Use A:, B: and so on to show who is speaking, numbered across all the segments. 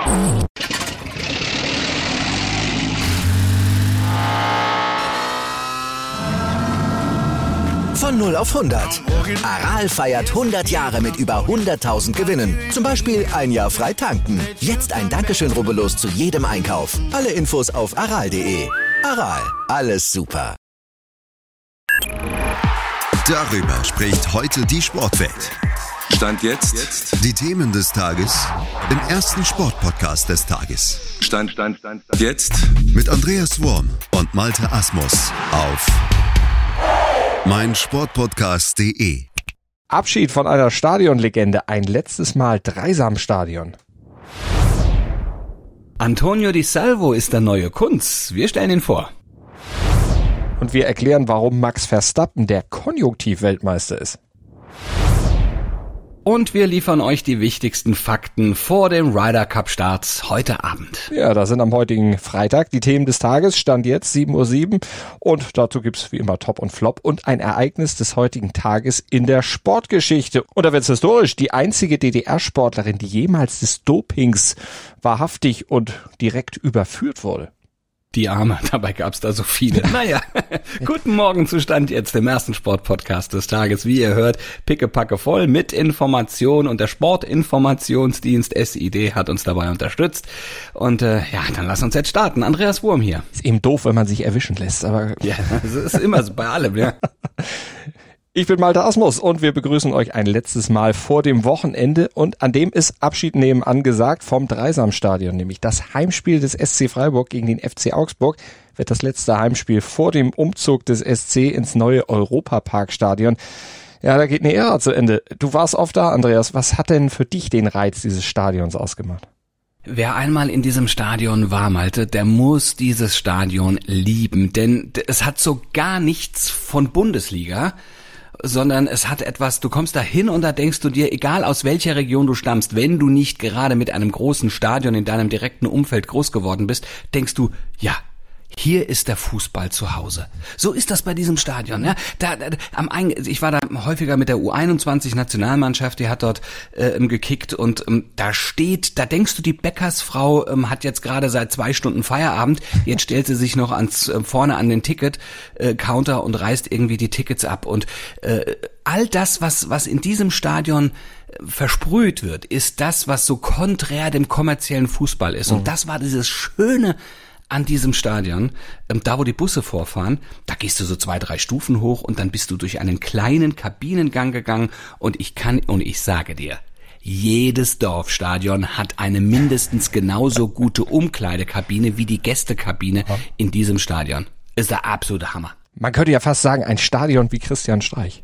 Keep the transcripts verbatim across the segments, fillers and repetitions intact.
A: Von null auf hundert. Aral feiert hundert Jahre mit über hunderttausend Gewinnen. Zum Beispiel ein Jahr frei tanken. Jetzt ein Dankeschön, rubbellos zu jedem Einkauf. Alle Infos auf aral punkt de. Aral, alles super.
B: Darüber spricht heute die Sportwelt.
C: Stand jetzt.
B: Die Themen des Tages im ersten Sportpodcast des Tages.
C: Stand, Stand, Stand, Stand. Jetzt.
B: Mit Andreas Worm und Malte Asmus auf meinsportpodcast punkt de.
D: Abschied von einer Stadionlegende, ein letztes Mal Dreisamstadion.
E: Antonio Di Salvo ist der neue Kunz. Wir stellen ihn vor.
D: Und wir erklären, warum Max Verstappen der Konjunktiv-Weltmeister ist.
E: Und wir liefern euch die wichtigsten Fakten vor dem Ryder Cup Start heute Abend.
D: Ja, das sind am heutigen Freitag die Themen des Tages, Stand jetzt sieben Uhr sieben. Und dazu gibt's wie immer Top und Flop und ein Ereignis des heutigen Tages in der Sportgeschichte. Und da wird's historisch. Die einzige D D R-Sportlerin, die jemals des Dopings wahrhaftig und direkt überführt wurde.
E: Die Arme, dabei gab's da so viele. Naja, guten Morgen zu Stand jetzt, dem ersten Sportpodcast des Tages. Wie ihr hört, pickepacke voll mit Information und der Sportinformationsdienst S I D hat uns dabei unterstützt. Und äh, ja, dann lass uns jetzt starten. Andreas Wurm hier.
D: Ist eben doof, wenn man sich erwischen lässt, aber...
E: Ja, das ist immer so bei allem, ja.
D: Ich bin Malte Asmus und wir begrüßen euch ein letztes Mal vor dem Wochenende und an dem ist Abschied nehmen angesagt vom Dreisamstadion, nämlich das Heimspiel des S C Freiburg gegen den F C Augsburg wird das letzte Heimspiel vor dem Umzug des S C ins neue Europaparkstadion. Ja, da geht eine Ära zu Ende. Du warst oft da, Andreas. Was hat denn für dich den Reiz dieses Stadions ausgemacht?
E: Wer einmal in diesem Stadion war, Malte, der muss dieses Stadion lieben, denn es hat so gar nichts von Bundesliga, sondern es hat etwas, du kommst da hin und da denkst du dir, egal aus welcher Region du stammst, wenn du nicht gerade mit einem großen Stadion in deinem direkten Umfeld groß geworden bist, denkst du, ja, hier ist der Fußball zu Hause. So ist das bei diesem Stadion. Ja? Da, da, am Ein- ich war da häufiger mit der U einundzwanzig Nationalmannschaft, die hat dort äh, gekickt und ähm, da steht, da denkst du, die Bäckersfrau ähm, hat jetzt gerade seit zwei Stunden Feierabend, jetzt stellt sie sich noch ans äh, vorne an den Ticket-Counter äh, und reißt irgendwie die Tickets ab. Und äh, all das, was was in diesem Stadion versprüht wird, ist das, was so konträr dem kommerziellen Fußball ist. Und das war dieses schöne an diesem Stadion, ähm, da wo die Busse vorfahren, da gehst du so zwei, drei Stufen hoch und dann bist du durch einen kleinen Kabinengang gegangen und ich kann, und ich sage dir, jedes Dorfstadion hat eine mindestens genauso gute Umkleidekabine wie die Gästekabine in diesem Stadion. Ist der absolute Hammer.
D: Man könnte ja fast sagen, ein Stadion wie Christian Streich.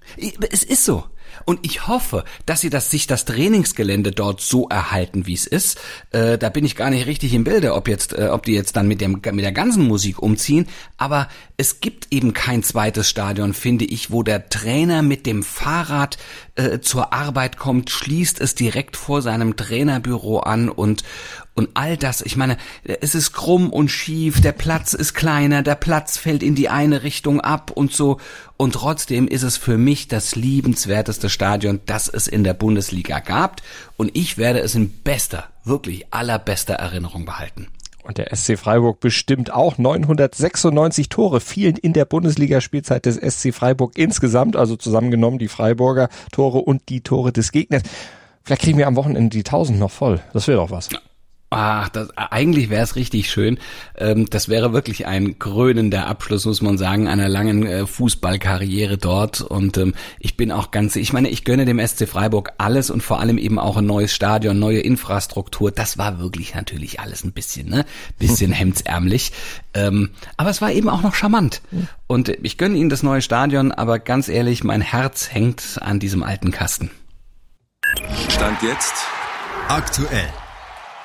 E: Es ist so. Und ich hoffe, dass sie das, sich das Trainingsgelände dort so erhalten, wie es ist. Äh, da bin ich gar nicht richtig im Bilde, ob jetzt, äh, ob die jetzt dann mit dem, mit der ganzen Musik umziehen. Aber es gibt eben kein zweites Stadion, finde ich, wo der Trainer mit dem Fahrrad äh, zur Arbeit kommt, schließt es direkt vor seinem Trainerbüro an und Und all das, ich meine, es ist krumm und schief, der Platz ist kleiner, der Platz fällt in die eine Richtung ab und so. Und trotzdem ist es für mich das liebenswerteste Stadion, das es in der Bundesliga gab. Und ich werde es in bester, wirklich allerbester Erinnerung behalten.
D: Und der S C Freiburg bestimmt auch. neunhundertsechsundneunzig Tore fielen in der Bundesligaspielzeit des S C Freiburg insgesamt, also zusammengenommen die Freiburger Tore und die Tore des Gegners. Vielleicht kriegen wir am Wochenende die tausend noch voll. Das wäre doch was.
E: Ach, das, eigentlich wäre es richtig schön. Ähm, das wäre wirklich ein krönender Abschluss, muss man sagen, einer langen äh, Fußballkarriere dort. Und ähm, ich bin auch ganz, ich meine, ich gönne dem S C Freiburg alles und vor allem eben auch ein neues Stadion, neue Infrastruktur. Das war wirklich natürlich alles ein bisschen, ne, bisschen hemdsärmlich. Ähm, aber es war eben auch noch charmant. Und ich gönne Ihnen das neue Stadion, aber ganz ehrlich, mein Herz hängt an diesem alten Kasten.
C: Stand jetzt
B: aktuell.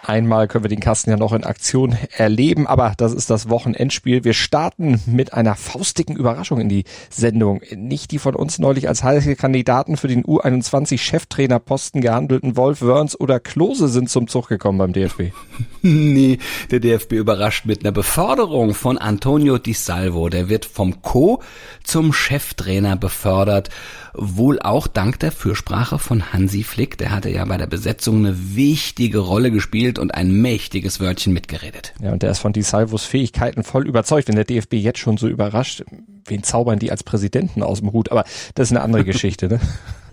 D: Einmal können wir den Kasten ja noch in Aktion erleben, aber das ist das Wochenendspiel. Wir starten mit einer faustdicken Überraschung in die Sendung. Nicht die von uns neulich als heiße Kandidaten für den U einundzwanzig Cheftrainerposten gehandelten Wolf Wörns oder Klose sind zum Zug gekommen beim D F B.
E: Nee, der D F B überrascht mit einer Beförderung von Antonio Di Salvo. Der wird vom Co. zum Cheftrainer befördert. Wohl auch dank der Fürsprache von Hansi Flick. Der hatte ja bei der Besetzung eine wichtige Rolle gespielt und ein mächtiges Wörtchen mitgeredet.
D: Ja, und der ist von Di Salvos Fähigkeiten voll überzeugt. Wenn der D F B jetzt schon so überrascht, wen zaubern die als Präsidenten aus dem Hut? Aber das ist eine andere Geschichte, ne?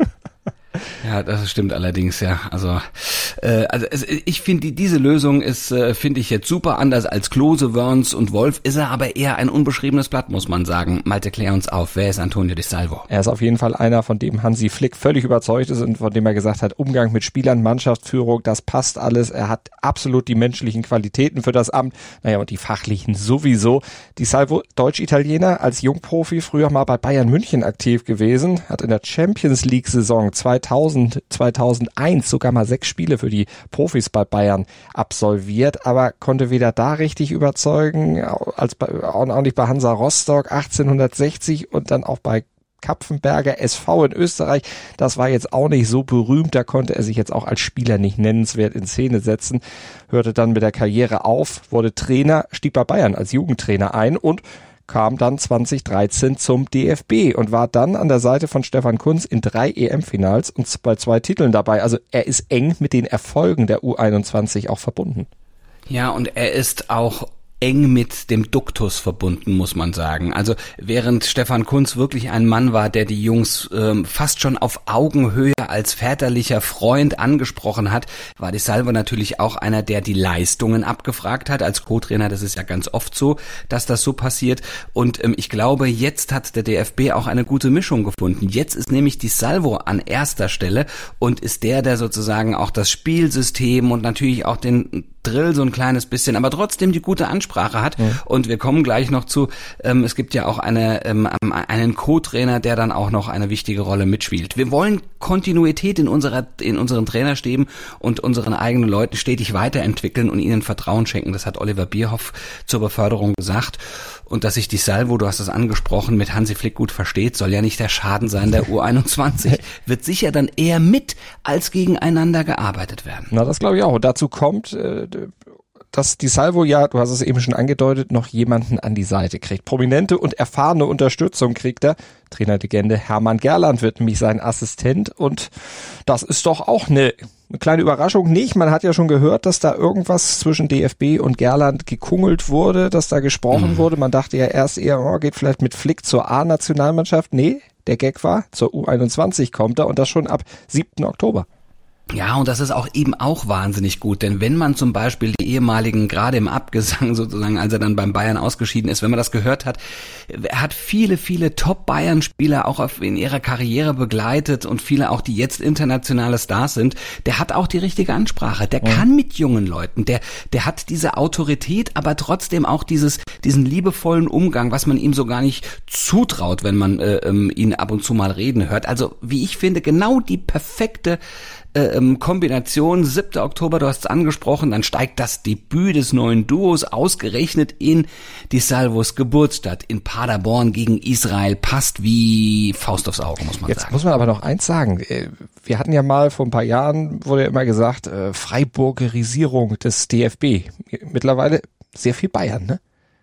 E: Ja, das stimmt allerdings, ja. Also, äh, also es, ich finde, die, diese Lösung ist, äh, finde ich jetzt super. Anders als Klose, Wörns und Wolf ist er aber eher ein unbeschriebenes Blatt, muss man sagen. Malte, klär uns auf. Wer ist Antonio Di Salvo?
D: Er ist auf jeden Fall einer, von dem Hansi Flick völlig überzeugt ist und von dem er gesagt hat, Umgang mit Spielern, Mannschaftsführung, das passt alles. Er hat absolut die menschlichen Qualitäten für das Amt. Naja, und die fachlichen sowieso. Di Salvo, Deutsch-Italiener, als Jungprofi, früher mal bei Bayern München aktiv gewesen, hat in der Champions League-Saison zweitausend, zweitausendeins sogar mal sechs Spiele für die Profis bei Bayern absolviert, aber konnte weder da richtig überzeugen, als bei, auch nicht bei Hansa Rostock achtzehnhundertsechzig und dann auch bei Kapfenberger S V in Österreich. Das war jetzt auch nicht so berühmt, da konnte er sich jetzt auch als Spieler nicht nennenswert in Szene setzen, hörte dann mit der Karriere auf, wurde Trainer, stieg bei Bayern als Jugendtrainer ein und kam dann zweitausenddreizehn zum D F B und war dann an der Seite von Stefan Kuntz in drei E M-Finals und bei zwei Titeln dabei. Also er ist eng mit den Erfolgen der U einundzwanzig auch verbunden.
E: Ja, und er ist auch eng mit dem Duktus verbunden, muss man sagen. Also während Stefan Kuntz wirklich ein Mann war, der die Jungs ähm, fast schon auf Augenhöhe als väterlicher Freund angesprochen hat, war Di Salvo natürlich auch einer, der die Leistungen abgefragt hat. Als Co-Trainer, das ist ja ganz oft so, dass das so passiert. Und ähm, ich glaube, jetzt hat der D F B auch eine gute Mischung gefunden. Jetzt ist nämlich Di Salvo an erster Stelle und ist der, der sozusagen auch das Spielsystem und natürlich auch den Drill so ein kleines bisschen, aber trotzdem die gute Ansprache hat. Ja. Und wir kommen gleich noch zu, ähm, es gibt ja auch eine, ähm, einen Co-Trainer, der dann auch noch eine wichtige Rolle mitspielt. Wir wollen Kontinuität in unserer, in unseren Trainerstäben und unseren eigenen Leuten stetig weiterentwickeln und ihnen Vertrauen schenken. Das hat Oliver Bierhoff zur Beförderung gesagt. Und dass sich Di Salvo, du hast es angesprochen, mit Hansi Flick gut versteht, soll ja nicht der Schaden sein der U einundzwanzig. Wird sicher dann eher mit als gegeneinander gearbeitet werden.
D: Na, das glaube ich auch. Und dazu kommt, dass Di Salvo ja, du hast es eben schon angedeutet, noch jemanden an die Seite kriegt. Prominente und erfahrene Unterstützung kriegt er. Trainerlegende Hermann Gerland wird nämlich sein Assistent und das ist doch auch eine, eine kleine Überraschung. Nicht, man hat ja schon gehört, dass da irgendwas zwischen D F B und Gerland gekungelt wurde, dass da gesprochen mhm. wurde. Man dachte ja erst eher, oh, geht vielleicht mit Flick zur A-Nationalmannschaft. Nee, der Gag war, zur U einundzwanzig kommt er und das schon ab siebten Oktober.
E: Ja, und das ist auch eben auch wahnsinnig gut, denn wenn man zum Beispiel die ehemaligen, gerade im Abgesang sozusagen, als er dann beim Bayern ausgeschieden ist, wenn man das gehört hat, er hat viele, viele Top-Bayern-Spieler auch auf, in ihrer Karriere begleitet und viele auch, die jetzt internationale Stars sind, der hat auch die richtige Ansprache, der ja. kann mit jungen Leuten, der, der hat diese Autorität, aber trotzdem auch dieses, diesen liebevollen Umgang, was man ihm so gar nicht zutraut, wenn man äh, ihn ab und zu mal reden hört. Also, wie ich finde, genau die perfekte Ähm, Kombination, siebter Oktober, du hast es angesprochen, dann steigt das Debüt des neuen Duos ausgerechnet in Di Salvos Geburtsstadt in Paderborn gegen Israel, passt wie Faust aufs Auge, muss man
D: Jetzt
E: sagen.
D: Jetzt muss man aber noch eins sagen, wir hatten ja mal vor ein paar Jahren, wurde ja immer gesagt, äh, Freiburgerisierung des D F B, mittlerweile sehr viel Bayern, ne?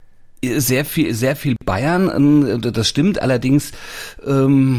E: Sehr viel, sehr viel Bayern, das stimmt, allerdings, ähm,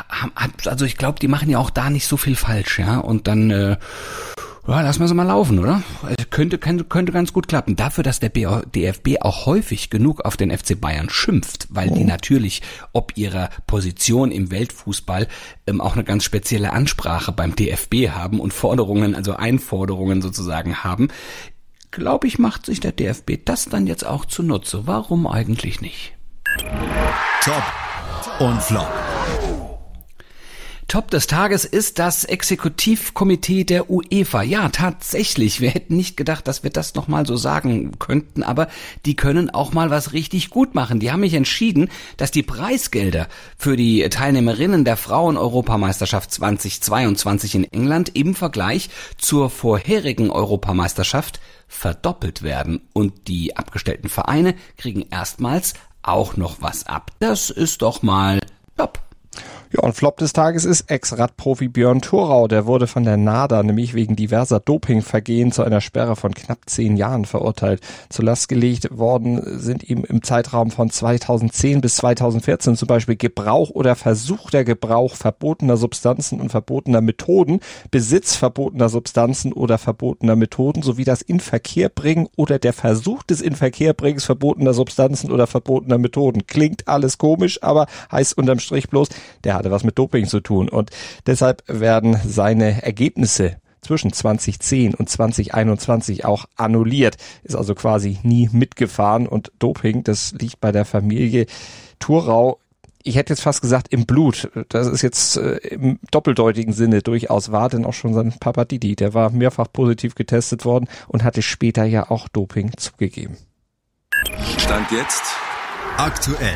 E: also ich glaube, die machen ja auch da nicht so viel falsch, ja, und dann, äh, ja, lassen wir sie mal laufen, oder? Könnte, könnte, könnte ganz gut klappen. Dafür, dass der D F B auch häufig genug auf den F C Bayern schimpft, weil oh. die natürlich ob ihrer Position im Weltfußball ähm, auch eine ganz spezielle Ansprache beim D F B haben und Forderungen, also Einforderungen sozusagen haben, glaube ich, macht sich der D F B das dann jetzt auch zunutze. Warum eigentlich nicht?
B: Top und Flop.
E: Top des Tages ist das Exekutivkomitee der UEFA. Ja, tatsächlich. Wir hätten nicht gedacht, dass wir das nochmal so sagen könnten, aber die können auch mal was richtig gut machen. Die haben mich entschieden, dass die Preisgelder für die Teilnehmerinnen der Frauen-Europameisterschaft zweitausendzweiundzwanzig in England im Vergleich zur vorherigen Europameisterschaft verdoppelt werden. Und die abgestellten Vereine kriegen erstmals auch noch was ab. Das ist doch mal top.
D: Ja, und Flop des Tages ist Ex-Radprofi Björn Thorau. Der wurde von der NADA nämlich wegen diverser Dopingvergehen zu einer Sperre von knapp zehn Jahren verurteilt. Zur Last gelegt worden sind ihm im Zeitraum von zweitausendzehn bis zweitausendvierzehn zum Beispiel Gebrauch oder versuchter Gebrauch verbotener Substanzen und verbotener Methoden, Besitz verbotener Substanzen oder verbotener Methoden sowie das Inverkehrbringen oder der Versuch des Inverkehrbringens verbotener Substanzen oder verbotener Methoden. Klingt alles komisch, aber heißt unterm Strich bloß, der hatte was mit Doping zu tun und deshalb werden seine Ergebnisse zwischen zweitausendzehn und zweitausendeinundzwanzig auch annulliert. Ist also quasi nie mitgefahren und Doping, das liegt bei der Familie Thorau, ich hätte jetzt fast gesagt im Blut. Das ist jetzt äh, im doppeldeutigen Sinne durchaus wahr, denn auch schon sein Papa Didi, der war mehrfach positiv getestet worden und hatte später ja auch Doping zugegeben.
C: Stand jetzt
B: aktuell.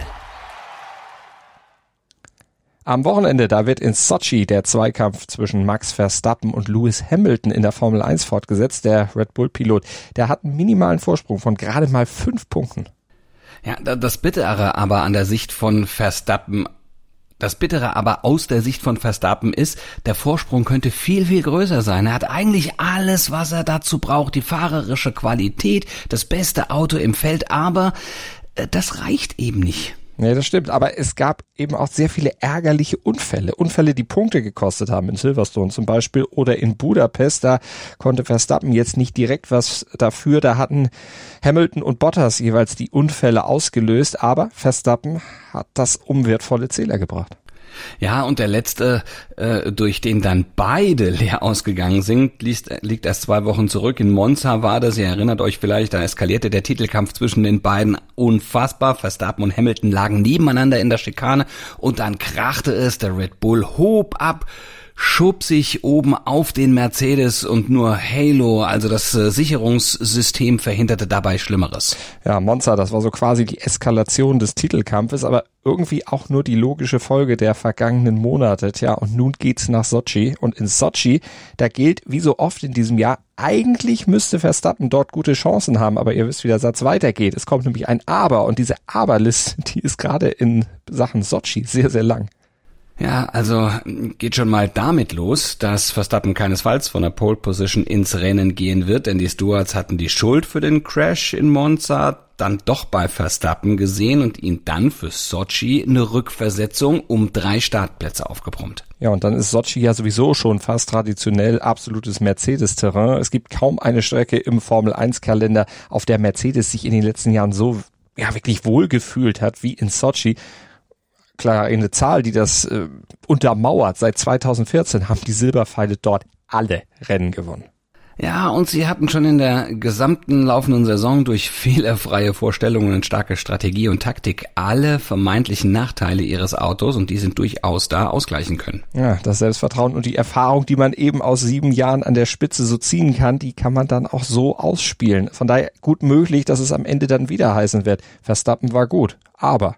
D: Am Wochenende, da wird in Sochi der Zweikampf zwischen Max Verstappen und Lewis Hamilton in der Formel eins fortgesetzt. Der Red Bull-Pilot, der hat einen minimalen Vorsprung von gerade mal fünf Punkten.
E: Ja, das Bittere aber an der Sicht von Verstappen, das Bittere aber aus der Sicht von Verstappen ist, der Vorsprung könnte viel, viel größer sein. Er hat eigentlich alles, was er dazu braucht, die fahrerische Qualität, das beste Auto im Feld, aber äh, das reicht eben nicht.
D: Nee, das stimmt, aber es gab eben auch sehr viele ärgerliche Unfälle. Unfälle, die Punkte gekostet haben, in Silverstone zum Beispiel oder in Budapest. Da konnte Verstappen jetzt nicht direkt was dafür. Da hatten Hamilton und Bottas jeweils die Unfälle ausgelöst, aber Verstappen hat das um wertvolle Zähler gebracht.
E: Ja, und der letzte, äh, durch den dann beide leer ausgegangen sind, liegt, liegt erst zwei Wochen zurück. In Monza war das, ihr erinnert euch vielleicht, da eskalierte der Titelkampf zwischen den beiden unfassbar. Verstappen und Hamilton lagen nebeneinander in der Schikane und dann krachte es, der Red Bull hob ab, schob sich oben auf den Mercedes und nur Halo, also das äh, Sicherungssystem, verhinderte dabei Schlimmeres.
D: Ja, Monza, das war so quasi die Eskalation des Titelkampfes, aber irgendwie auch nur die logische Folge der vergangenen Monate. Tja, und nun geht's nach Sochi und in Sochi, da gilt wie so oft in diesem Jahr, eigentlich müsste Verstappen dort gute Chancen haben, aber ihr wisst, wie der Satz weitergeht. Es kommt nämlich ein Aber und diese Aber-Liste, die ist gerade in Sachen Sochi sehr, sehr lang.
E: Ja, also geht schon mal damit los, dass Verstappen keinesfalls von der Pole Position ins Rennen gehen wird, denn die Stewards hatten die Schuld für den Crash in Monza dann doch bei Verstappen gesehen und ihn dann für Sochi eine Rückversetzung um drei Startplätze aufgebrummt.
D: Ja, und dann ist Sochi ja sowieso schon fast traditionell absolutes Mercedes-Terrain. Es gibt kaum eine Strecke im Formel eins Kalender, auf der Mercedes sich in den letzten Jahren so ja wirklich wohlgefühlt hat wie in Sochi. Klar, eine Zahl, die das äh, untermauert. Seit zweitausendvierzehn haben die Silberpfeile dort alle Rennen gewonnen.
E: Ja, und sie hatten schon in der gesamten laufenden Saison durch fehlerfreie Vorstellungen und starke Strategie und Taktik alle vermeintlichen Nachteile ihres Autos, und die sind durchaus da, ausgleichen können.
D: Ja, das Selbstvertrauen und die Erfahrung, die man eben aus sieben Jahren an der Spitze so ziehen kann, die kann man dann auch so ausspielen. Von daher gut möglich, dass es am Ende dann wieder heißen wird, Verstappen war gut, aber...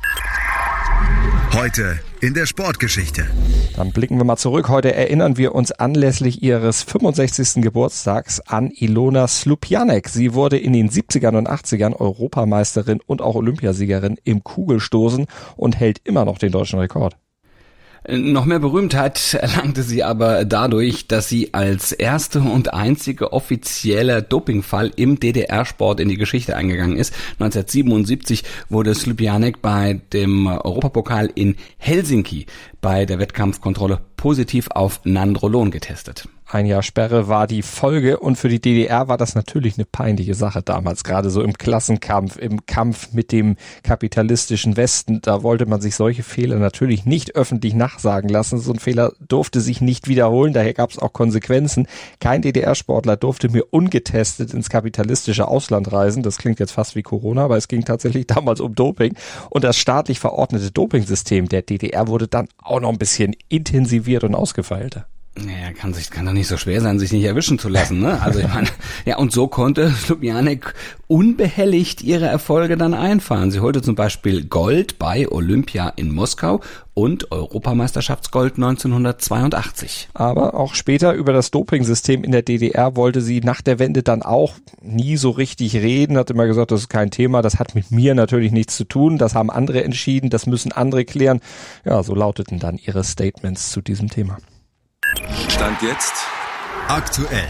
B: Heute in der Sportgeschichte.
D: Dann blicken wir mal zurück. Heute erinnern wir uns anlässlich ihres fünfundsechzigsten Geburtstags an Ilona Slupianek. Sie wurde in den siebzigern und achtzigern Europameisterin und auch Olympiasiegerin im Kugelstoßen und hält immer noch den deutschen Rekord.
E: Noch mehr Berühmtheit erlangte sie aber dadurch, dass sie als erste und einzige offizielle Dopingfall im D D R-Sport in die Geschichte eingegangen ist. neunzehnhundertsiebenundsiebzig wurde Slupianek bei dem Europapokal in Helsinki bei der Wettkampfkontrolle positiv auf Nandrolon getestet.
D: Ein Jahr Sperre war die Folge und für die D D R war das natürlich eine peinliche Sache damals, gerade so im Klassenkampf, im Kampf mit dem kapitalistischen Westen. Da wollte man sich solche Fehler natürlich nicht öffentlich nachsagen lassen. So ein Fehler durfte sich nicht wiederholen, daher gab es auch Konsequenzen. Kein D D R-Sportler durfte mehr ungetestet ins kapitalistische Ausland reisen. Das klingt jetzt fast wie Corona, aber es ging tatsächlich damals um Doping. Und das staatlich verordnete Dopingsystem der D D R wurde dann auch noch ein bisschen intensiviert und ausgefeilter.
E: Naja, kann sich, kann doch nicht so schwer sein, sich nicht erwischen zu lassen, ne? Also ich meine, ja, und so konnte Lubjanek unbehelligt ihre Erfolge dann einfahren. Sie holte zum Beispiel Gold bei Olympia in Moskau und Europameisterschaftsgold neunzehnhundertzweiundachtzig.
D: Aber auch später über das Dopingsystem in der D D R wollte sie nach der Wende dann auch nie so richtig reden, hat immer gesagt, das ist kein Thema, das hat mit mir natürlich nichts zu tun, das haben andere entschieden, das müssen andere klären. Ja, so lauteten dann ihre Statements zu diesem Thema.
C: Stand jetzt
B: aktuell.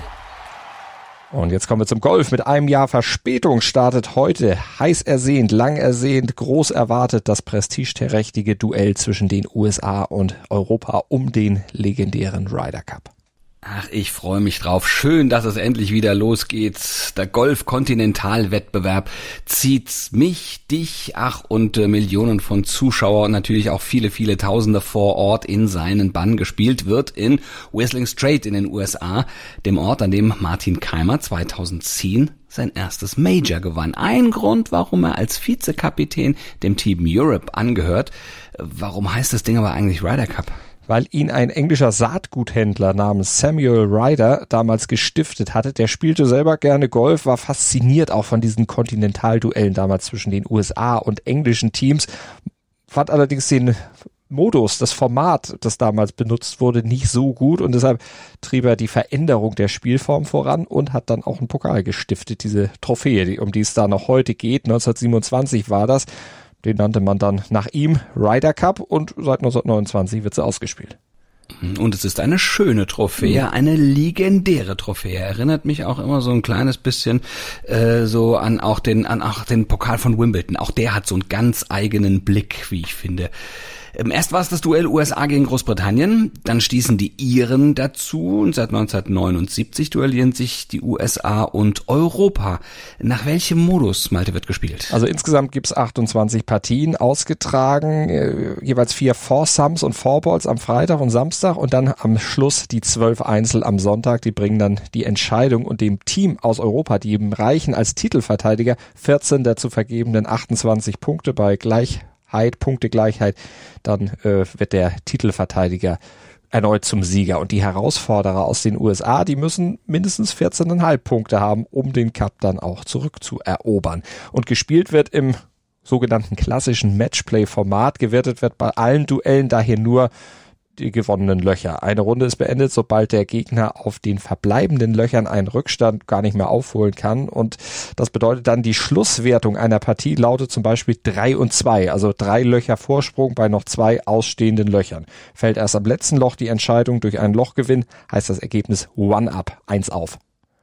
D: Und jetzt kommen wir zum Golf. Mit einem Jahr Verspätung startet heute heiß ersehnt, lang ersehnt, groß erwartet das prestigeträchtige Duell zwischen den U S A und Europa um den legendären Ryder Cup.
E: Ach, ich freue mich drauf. Schön, dass es endlich wieder losgeht. Der Golf-Kontinentalwettbewerb zieht mich, dich, ach und äh, Millionen von Zuschauern und natürlich auch viele, viele Tausende vor Ort in seinen Bann. Gespielt wird in Whistling Straits in den U S A, dem Ort, an dem Martin Kaymer zweitausendzehn sein erstes Major gewann. Ein Grund, warum er als Vizekapitän dem Team Europe angehört. Warum heißt das Ding aber eigentlich Ryder Cup?
D: Weil ihn ein englischer Saatguthändler namens Samuel Ryder damals gestiftet hatte. Der spielte selber gerne Golf, war fasziniert auch von diesen Kontinentalduellen damals zwischen den U S A und englischen Teams, fand allerdings den Modus, das Format, das damals benutzt wurde, nicht so gut und deshalb trieb er die Veränderung der Spielform voran und hat dann auch einen Pokal gestiftet, diese Trophäe, um die es da noch heute geht. neunzehnhundertsiebenundzwanzig war das. Den nannte man dann nach ihm Ryder Cup und seit neunzehnhundertneunundzwanzig wird sie ausgespielt.
E: Und es ist eine schöne Trophäe, eine legendäre Trophäe. Erinnert mich auch immer so ein kleines bisschen äh, so an auch den an auch den Pokal von Wimbledon. Auch der hat so einen ganz eigenen Blick, wie ich finde. Ähm, erst war es das Duell U S A gegen Großbritannien, dann stießen die Iren dazu und seit neunzehnhundertneunundsiebzig duellieren sich die U S A und Europa. Nach welchem Modus, Malte, wird gespielt?
D: Also insgesamt gibt's achtundzwanzig Partien ausgetragen, äh, jeweils vier Foursomes und Fourballs am Freitag und Samstag und dann am Schluss die zwölf Einzel am Sonntag. Die bringen dann die Entscheidung und dem Team aus Europa, die eben reichen als Titelverteidiger, vierzehn der zu vergebenden achtundzwanzig Punkte bei Gleichheit, Punktegleichheit, dann äh, wird der Titelverteidiger erneut zum Sieger. Und die Herausforderer aus den U S A, die müssen mindestens vierzehn Komma fünf Punkte haben, um den Cup dann auch zurückzuerobern. Und gespielt wird im sogenannten klassischen Matchplay-Format. Gewertet wird bei allen Duellen daher nur die gewonnenen Löcher. Eine Runde ist beendet, sobald der Gegner auf den verbleibenden Löchern einen Rückstand gar nicht mehr aufholen kann. Und das bedeutet dann, die Schlusswertung einer Partie lautet zum Beispiel drei und zwei, also drei Löcher Vorsprung bei noch zwei ausstehenden Löchern. Fällt erst am letzten Loch die Entscheidung durch einen Lochgewinn, heißt das Ergebnis One-Up, eins auf.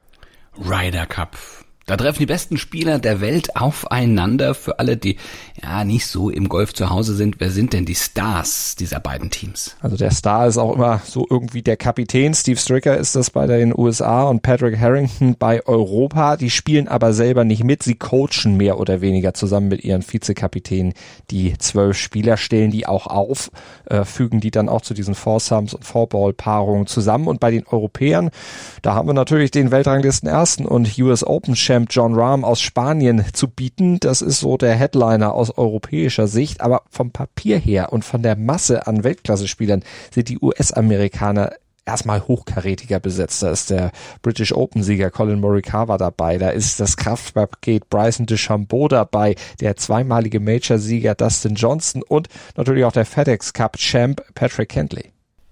E: Ryder Cup. Da treffen die besten Spieler der Welt aufeinander. Für alle, die ja nicht so im Golf zu Hause sind, wer sind denn die Stars dieser beiden Teams?
D: Also der Star ist auch immer so irgendwie der Kapitän. Steve Stricker ist das bei den U S A und Patrick Harrington bei Europa. Die spielen aber selber nicht mit. Sie coachen mehr oder weniger zusammen mit ihren Vizekapitänen. Die zwölf Spieler stellen die auch auf, äh, fügen die dann auch zu diesen Foursomes und Fourball-Paarungen zusammen. Und bei den Europäern, da haben wir natürlich den Weltranglisten-Ersten und U S Open-Champ Jon Rahm aus Spanien zu bieten. Das ist so der Headliner aus europäischer Sicht, aber vom Papier her und von der Masse an Weltklasse-Spielern sind die U S-Amerikaner erstmal hochkarätiger besetzt. Da ist der British Open-Sieger Colin Morikawa dabei, da ist das Kraftpaket Bryson DeChambeau dabei, der zweimalige Major-Sieger Dustin Johnson und natürlich auch der FedEx Cup-Champ Patrick Cantlay.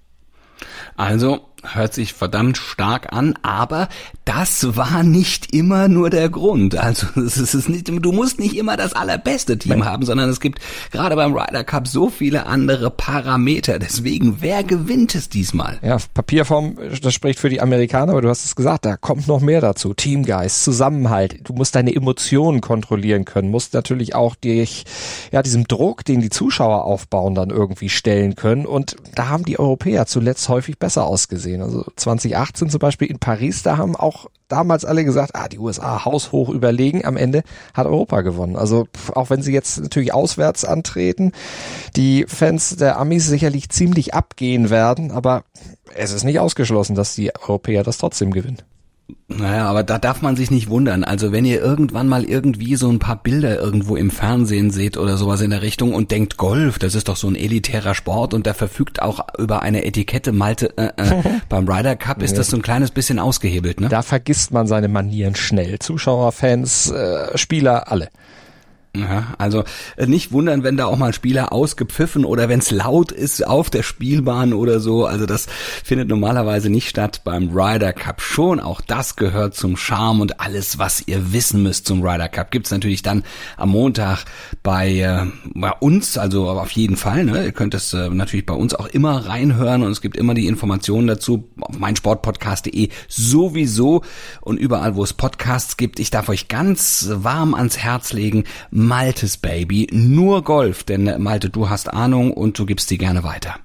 E: Also hört sich verdammt stark an, aber das war nicht immer nur der Grund. Also es ist nicht, du musst nicht immer das allerbeste Team Nein. haben, sondern es gibt gerade beim Ryder Cup so viele andere Parameter. Deswegen, wer gewinnt es diesmal?
D: Ja, Papierform, das spricht für die Amerikaner, aber du hast es gesagt, da kommt noch mehr dazu. Teamgeist, Zusammenhalt. Du musst deine Emotionen kontrollieren können, musst natürlich auch dich, ja, diesem Druck, den die Zuschauer aufbauen, dann irgendwie stellen können. Und da haben die Europäer zuletzt häufig besser ausgesehen. gesehen. Also zwanzig achtzehn zum Beispiel in Paris, da haben auch damals alle gesagt, ah, die U S A haushoch überlegen. Am Ende hat Europa gewonnen. Also auch wenn sie jetzt natürlich auswärts antreten, die Fans der Amis sicherlich ziemlich abgehen werden, aber es ist nicht ausgeschlossen, dass die Europäer das trotzdem gewinnen.
E: Naja, aber da darf man sich nicht wundern. Also wenn ihr irgendwann mal irgendwie so ein paar Bilder irgendwo im Fernsehen seht oder sowas in der Richtung und denkt, Golf, das ist doch so ein elitärer Sport und der verfügt auch über eine Etikette, Malte, äh, äh, beim Ryder Cup ist das so ein kleines bisschen ausgehebelt, ne?
D: Da vergisst man seine Manieren schnell. Zuschauer, Fans, äh, Spieler, alle.
E: Ja, also nicht wundern, wenn da auch mal Spieler ausgepfiffen oder wenn es laut ist auf der Spielbahn oder so. Also das findet normalerweise nicht statt beim Ryder Cup schon. Auch das gehört zum Charme und alles, was ihr wissen müsst zum Ryder Cup, gibt's natürlich dann am Montag bei, äh, bei uns, also auf jeden Fall. Ne? Ihr könnt es äh, natürlich bei uns auch immer reinhören und es gibt immer die Informationen dazu auf meinsportpodcast punkt de sowieso und überall, wo es Podcasts gibt. Ich darf euch ganz warm ans Herz legen, Maltes Baby, nur Golf, denn Malte, du hast Ahnung und du gibst sie gerne weiter.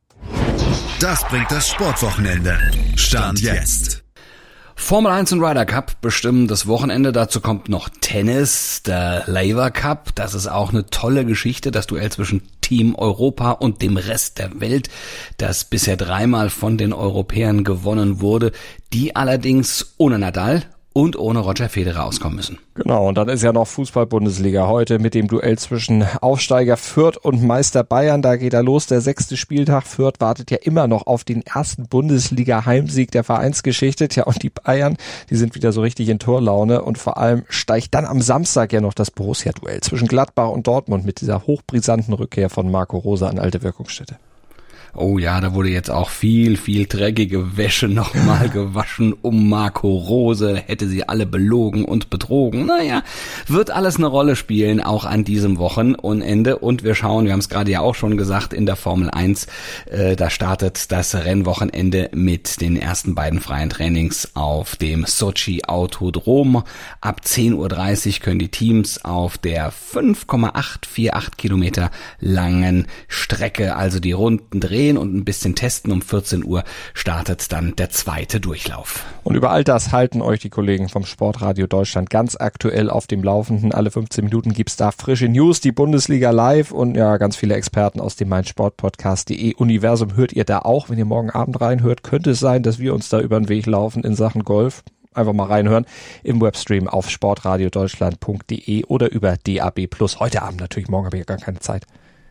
B: Das bringt das Sportwochenende. Stand jetzt.
E: Formel eins und Ryder Cup bestimmen das Wochenende. Dazu kommt noch Tennis, der Laver Cup. Das ist auch eine tolle Geschichte, das Duell zwischen Team Europa und dem Rest der Welt, das bisher dreimal von den Europäern gewonnen wurde, die allerdings ohne Nadal und ohne Roger Federer auskommen müssen.
D: Genau, und dann ist ja noch Fußball-Bundesliga heute mit dem Duell zwischen Aufsteiger Fürth und Meister Bayern. Da geht er los, der sechste Spieltag. Fürth wartet ja immer noch auf den ersten Bundesliga-Heimsieg der Vereinsgeschichte. Tja, und die Bayern, die sind wieder so richtig in Torlaune. Und vor allem steigt dann am Samstag ja noch das Borussia-Duell zwischen Gladbach und Dortmund mit dieser hochbrisanten Rückkehr von Marco Rose an alte Wirkungsstätte.
E: Oh ja, da wurde jetzt auch viel, viel dreckige Wäsche nochmal gewaschen um Marco Rose. Hätte sie alle belogen und betrogen. Naja, wird alles eine Rolle spielen, auch an diesem Wochenende. Und wir schauen, wir haben es gerade ja auch schon gesagt, in der Formel eins, äh, da startet das Rennwochenende mit den ersten beiden freien Trainings auf dem Sochi Autodrom. Ab zehn Uhr dreißig können die Teams auf der fünf Komma acht vier acht Kilometer langen Strecke, also die Runden drehen und ein bisschen testen. Um vierzehn Uhr startet dann der zweite Durchlauf.
D: Und über all das halten euch die Kollegen vom Sportradio Deutschland ganz aktuell auf dem Laufenden. Alle fünfzehn Minuten gibt's da frische News, die Bundesliga live und ja, ganz viele Experten aus dem meinsportpodcast punkt de Universum hört ihr da auch. Wenn ihr morgen Abend reinhört, könnte es sein, dass wir uns da über den Weg laufen in Sachen Golf. Einfach mal reinhören im Webstream auf sportradiodeutschland punkt de oder über D A B plus. Heute Abend natürlich, morgen habe ich ja gar keine Zeit.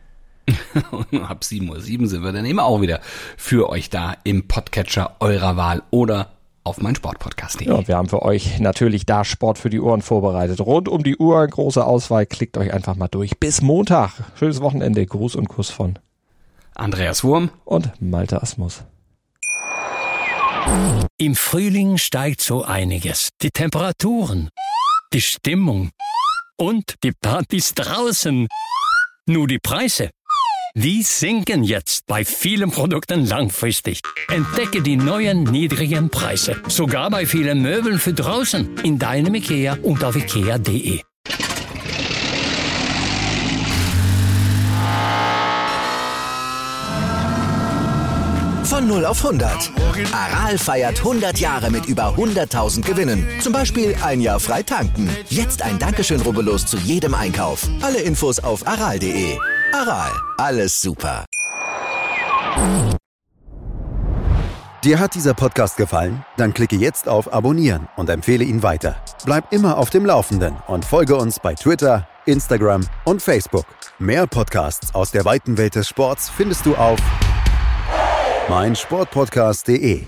E: Ab sieben Uhr sieben sind wir dann eben auch wieder für euch da im Podcatcher eurer Wahl oder auf meinsportpodcast punkt de.
D: Ja, wir haben für euch natürlich da Sport für die Ohren vorbereitet. Rund um die Uhr, große Auswahl, klickt euch einfach mal durch. Bis Montag. Schönes Wochenende. Gruß und Kuss von
E: Andreas Wurm
D: und Malte Asmus.
F: Im Frühling steigt so einiges. Die Temperaturen, die Stimmung und die Partys draußen. Nur die Preise, die sinken jetzt bei vielen Produkten langfristig. Entdecke die neuen niedrigen Preise, sogar bei vielen Möbeln für draußen, in deinem IKEA und auf ikea punkt de.
A: Von null auf hundert. Aral feiert hundert Jahre mit über hunderttausend Gewinnen. Zum Beispiel ein Jahr frei tanken. Jetzt ein Dankeschön, rubbellos zu jedem Einkauf. Alle Infos auf aral punkt de. Aral, alles super.
B: Dir hat dieser Podcast gefallen? Dann klicke jetzt auf Abonnieren und empfehle ihn weiter. Bleib immer auf dem Laufenden und folge uns bei Twitter, Instagram und Facebook. Mehr Podcasts aus der weiten Welt des Sports findest du auf meinsportpodcast punkt de.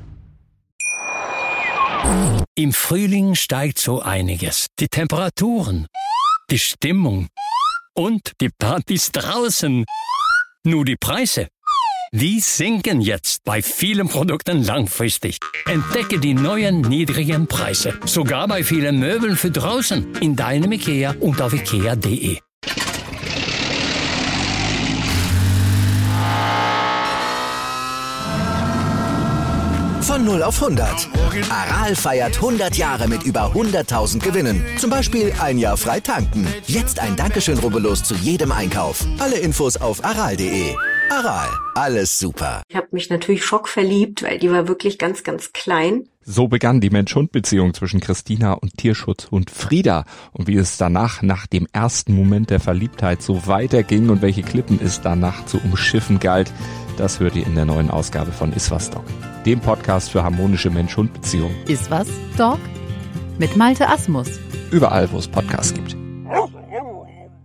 F: Im Frühling steigt so einiges. Die Temperaturen, die Stimmung und die Partys draußen. Nur die Preise, die sinken jetzt bei vielen Produkten langfristig. Entdecke die neuen niedrigen Preise, sogar bei vielen Möbeln für draußen, in deinem IKEA und auf ikea punkt de.
A: Von null auf hundert. Aral feiert hundert Jahre mit über hunderttausend Gewinnen. Zum Beispiel ein Jahr frei tanken. Jetzt ein Dankeschön, rubbellos zu jedem Einkauf. Alle Infos auf aral punkt de. Aral, alles super.
G: Ich habe mich natürlich schockverliebt, weil die war wirklich ganz, ganz klein.
D: So begann die Mensch-Hund-Beziehung zwischen Christina und Tierschutzhund Frieda. Und wie es danach, nach dem ersten Moment der Verliebtheit, so weiterging und welche Klippen es danach zu umschiffen galt, das hört ihr in der neuen Ausgabe von Iswas Dog, dem Podcast für harmonische Mensch-Hund-Beziehungen.
H: Iswas Dog mit Malte Asmus.
D: Überall, wo es Podcasts gibt.